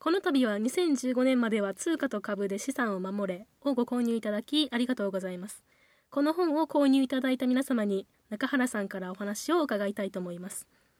この度は2015年までは通貨と株で資産を守れをご購入いただきありがとうございます。この本を購入いただいた皆様に中原さんからお話を伺いたいと思います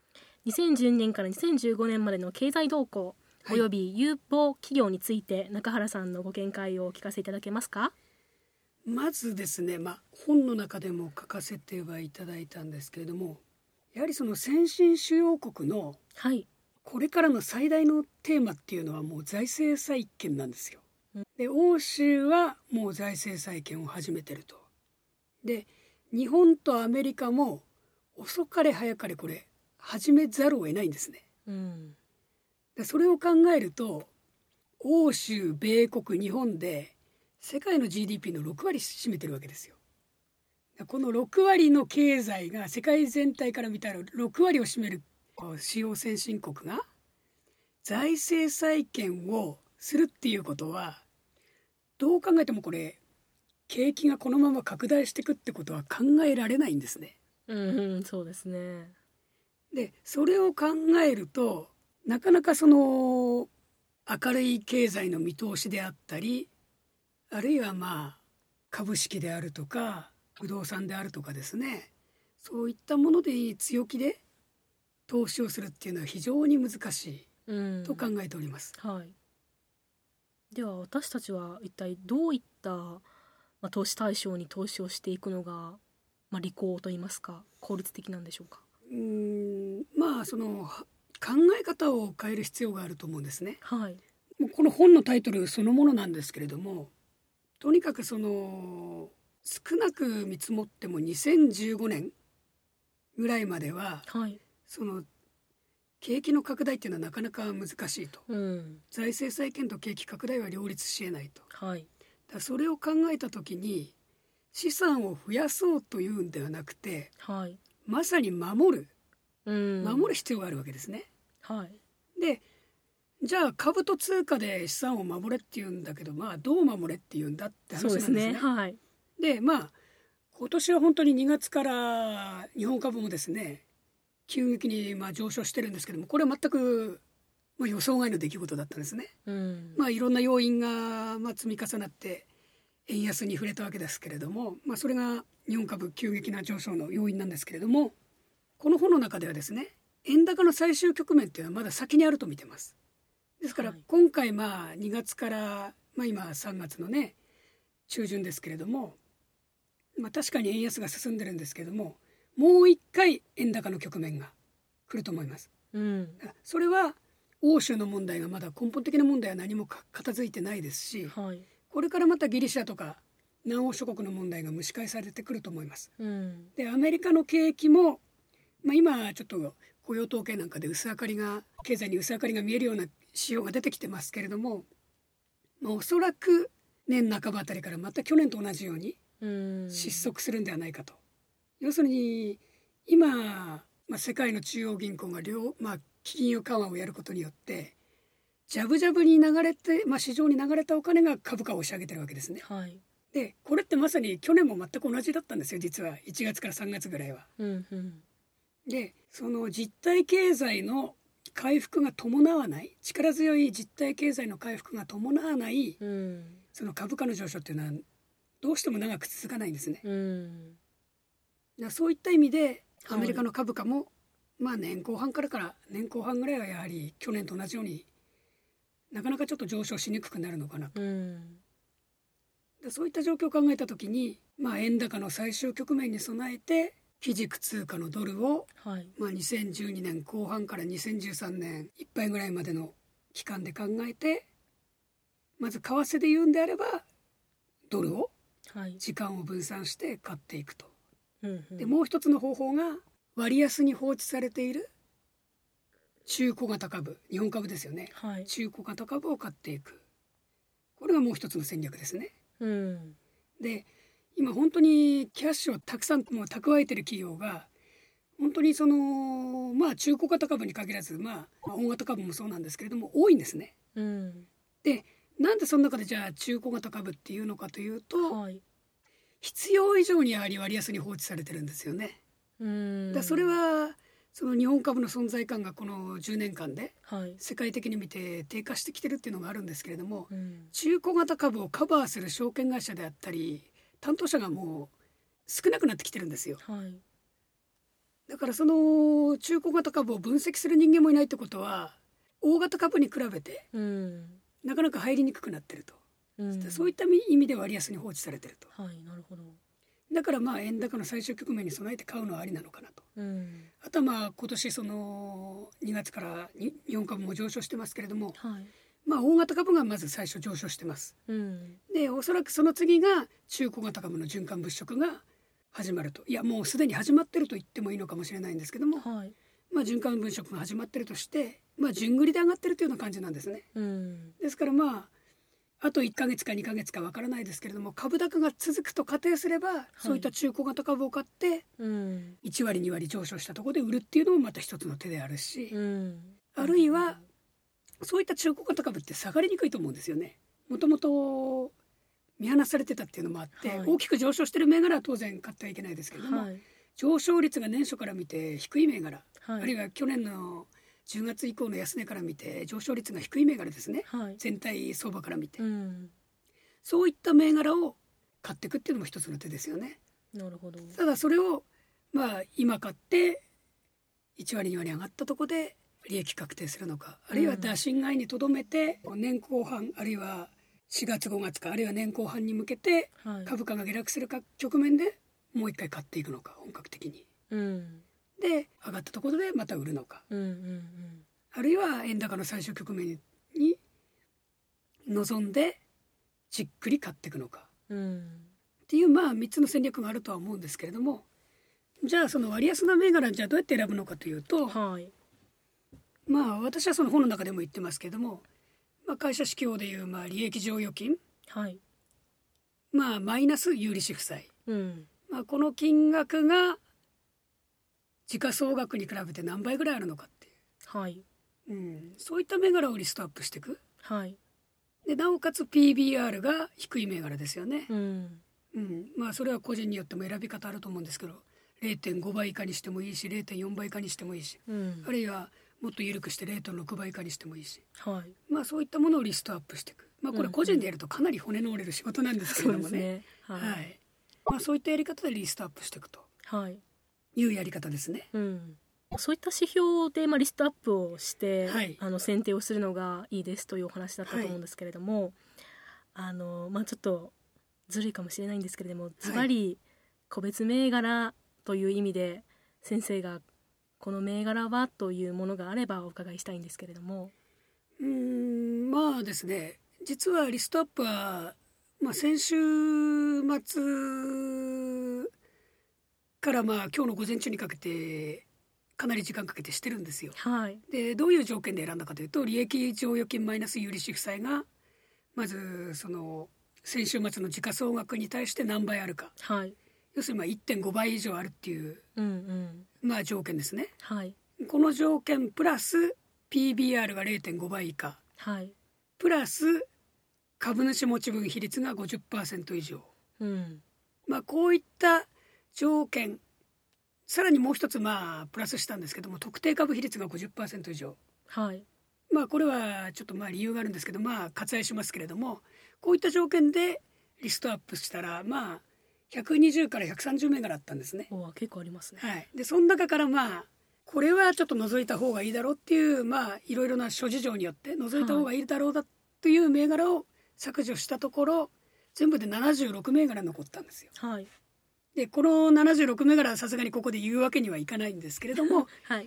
。2012年から2015年までの経済動向および有望企業について中原さんのご見解をお聞かせいただけますか？ まずですね、本の中でも書かせてはいただいたんですけれども、やはりその先進主要国のこれからの最大のテーマっていうのはもう財政再建なんですよ。で、欧州はもう財政再建を始めてると。で、日本とアメリカも遅かれ早かれこれ始めざるを得ないんですね。で、それを考えると欧州、米国、日本で世界の GDP の6割占めてるわけですよ。この6割の経済が世界全体から見たら6割を占める主要先進国が財政再建をするっていうことは、どう考えてもこれ景気がこのまま拡大していくってことは考えられないんですね。 そうですね。 で、それを考えるとなかなかその明るい経済の見通しであったり、あるいは株式であるとか不動産であるとかですね、そういったもので強気で投資をするっていうのは非常に難しいと考えております。 では私たちは一体どういった、投資対象に投資をしていくのが、利口といいますか効率的なんでしょうか？ その考え方を変える必要があると思うんですね。 もうこの本のタイトルそのものなんですけれども、とにかくその少なく見積もっても2015年ぐらいまでは、その景気の拡大っていうのはなかなか難しいと、財政再建と景気拡大は両立し得ないと、だそれを考えた時に資産を増やそうというんではなくて、まさに守る必要があるわけですね。で、じゃあ株と通貨で資産を守れっていうんだけど、どう守れっていうんだって話なんですね。で、今年は本当に2月から日本株もですね急激に上昇してるんですけども、これは全く予想外の出来事だったんですね。いろんな要因が積み重なって円安に触れたわけですけれども、それが日本株急激な上昇の要因なんですけれども、この本の中ではですね、円高の最終局面っていうのはまだ先にあると見てます。ですから今回2月から今3月のね中旬ですけれども、確かに円安が進んでるんですけれども、もう一回円高の局面が来ると思います。それは欧州の問題がまだ根本的な問題は何も片付いてないですし、これからまたギリシャとか南欧諸国の問題が蒸し返されてくると思います。で、アメリカの景気も、今ちょっと雇用統計なんかで経済に薄明かりが見えるような指標が出てきてますけれども、おそらく年半ばあたりからまた去年と同じように失速するんではないかと。要するに今、世界の中央銀行が金融緩和をやることによってジャブジャブに流れて、市場に流れたお金が株価を押し上げてるわけですね。で、これってまさに去年も全く同じだったんですよ、実は1月から3月ぐらいは。で、その実体経済の回復が伴わない、力強い実体経済の回復が伴わない、その株価の上昇っていうのはどうしても長く続かないんですね。そういった意味でアメリカの株価も、年後半ぐらいはやはり去年と同じようになかなかちょっと上昇しにくくなるのかなと。で、そういった状況を考えた時に、円高の最終局面に備えて基軸通貨のドルを、2012年後半から2013年いっぱいぐらいまでの期間で考えて、まず為替で言うんであればドルを時間を分散して買っていくと。で、もう一つの方法が割安に放置されている中小型株、日本株ですよね、中小型株を買っていく。これがもう一つの戦略ですね。で、今本当にキャッシュをたくさん蓄えている企業が本当にその中小型株に限らず大型株もそうなんですけれども多いんですね。で、なんでその中でじゃあ中小型株っていうのかというと、必要以上にやはり割安に放置されてるんですよね。だそれはその日本株の存在感がこの10年間で世界的に見て低下してきてるっていうのがあるんですけれども、中古型株をカバーする証券会社であったり担当者がもう少なくなってきてるんですよ。だからその中古型株を分析する人間もいないってことは大型株に比べてなかなか入りにくくなってると、そういった意味で割安に放置されてると。 なるほど。 だからまあ円高の最終局面に備えて買うのはありなのかなと、あとはまあ今年その2月から日本株も上昇してますけれども、まあ大型株がまず最初上昇してます、でおそらくその次が中古型株の循環物色が始まると。いやもうすでに始まってると言ってもいいのかもしれないんですけども、まあ循環物色が始まってるとして、まあ順繰りで上がってるというような感じなんですね、ですからまあと1ヶ月か2ヶ月かわからないですけれども、株高が続くと仮定すれば、そういった中古型株を買って、1割2割上昇したところで売るっていうのもまた一つの手であるし、あるいはそういった中古型株って下がりにくいと思うんですよね。もともと見放されてたっていうのもあって、大きく上昇してる銘柄は当然買ってはいけないですけれども、上昇率が年初から見て低い銘柄、あるいは去年の10月以降の安値から見て上昇率が低い銘柄ですね、全体相場から見て、そういった銘柄を買っていくっていうのも一つの手ですよね。 なるほど。 ただそれをまあ今買って1割2割上がったところで利益確定するのか、あるいは打診買いにとどめて年後半あるいは4月5月かあるいは年後半に向けて株価が下落するか局面でもう一回買っていくのか本格的に、で上がったところでまた売るのか、あるいは円高の最終局面に臨んでじっくり買っていくのか、っていうまあ3つの戦略があるとは思うんですけれども、じゃあその割安な銘柄じゃあどうやって選ぶのかというと、まあ私はその本の中でも言ってますけれども、まあ、会社指標でいうまあ利益剰余金、まあマイナス有利子負債、まあ、この金額が時価総額に比べて何倍ぐらいあるのかっていう、そういった銘柄をリストアップしていく、でなおかつ PBR が低い銘柄ですよね、まあそれは個人によっても選び方あると思うんですけど 0.5 倍以下にしてもいいし 0.4 倍以下にしてもいいし、あるいはもっと緩くして 0.6 倍以下にしてもいいし、まあそういったものをリストアップしていく、まあこれ個人でやるとかなり骨の折れる仕事なんですけれどもね、まあそういったやり方でリストアップしていくというやり方ですね。 そういった指標でリストアップをして、選定をするのがいいですというお話だったと思うんですけれども、ちょっとずるいかもしれないんですけれども、ズバリ個別銘柄という意味で先生がこの銘柄はというものがあればお伺いしたいんですけれども。 まあですね、実はリストアップは、先週末から今日の午前中にかけてかなり時間かけてしてるんですよ、でどういう条件で選んだかというと、利益剰余金マイナス有利子負債がまずその先週末の時価総額に対して何倍あるか、要するに1.5 倍以上あるっていう、条件ですね、この条件プラス PBR が 0.5 倍以下、プラス株主持ち分比率が 50% 以上、こういった条件、さらにもう一つプラスしたんですけども、特定株比率が 50% 以上、これはちょっと理由があるんですけど割愛しますけれども、こういった条件でリストアップしたら120から130銘柄あったんですね。 結構ありますね。 でその中からこれはちょっと除いた方がいいだろうっていういろいろな諸事情によって除いた方がいいだろうだという銘柄を削除したところ、全部で76銘柄残ったんですよ。でこの76銘柄はさすがにここで言うわけにはいかないんですけれども、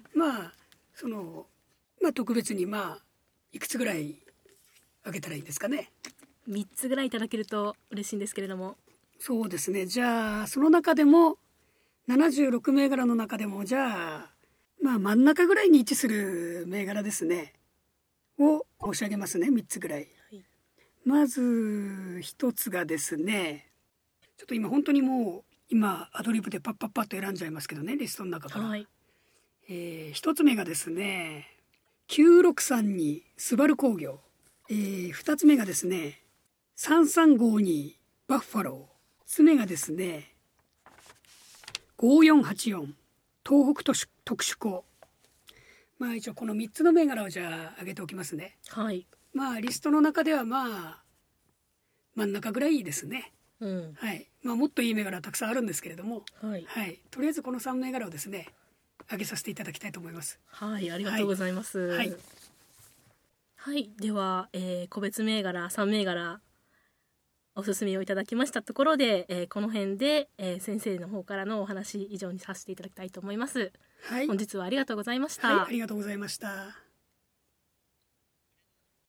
特別にいくつぐらいあげたらいいんですかね。 3つぐらいいただけると嬉しいんですけれども。 そうですね、じゃあその中でも76銘柄の中でもじゃあ真ん中ぐらいに位置する銘柄ですねを申し上げますね。3つぐらい、まず1つがですね、ちょっと今本当にアドリブでパッと選んじゃいますけどね、リストの中から、1つ目がですね9632スバル工業、2つ目がですね3352バッファロー、3つ目がですね5484東北特殊鋼、 一応この3つの銘柄をじゃあ挙げておきますね。 はい。 リストの中では真ん中ぐらいですね。はい。もっといい銘柄はたくさんあるんですけれども、はい。とりあえずこの3銘柄をですね、挙げさせていただきたいと思います。 はい、ありがとうございます。はい。はい、では、個別銘柄3銘柄おすすめをいただきましたところで、この辺で、先生の方からのお話以上にさせていただきたいと思います。はい。本日はありがとうございました。 はい、ありがとうございました。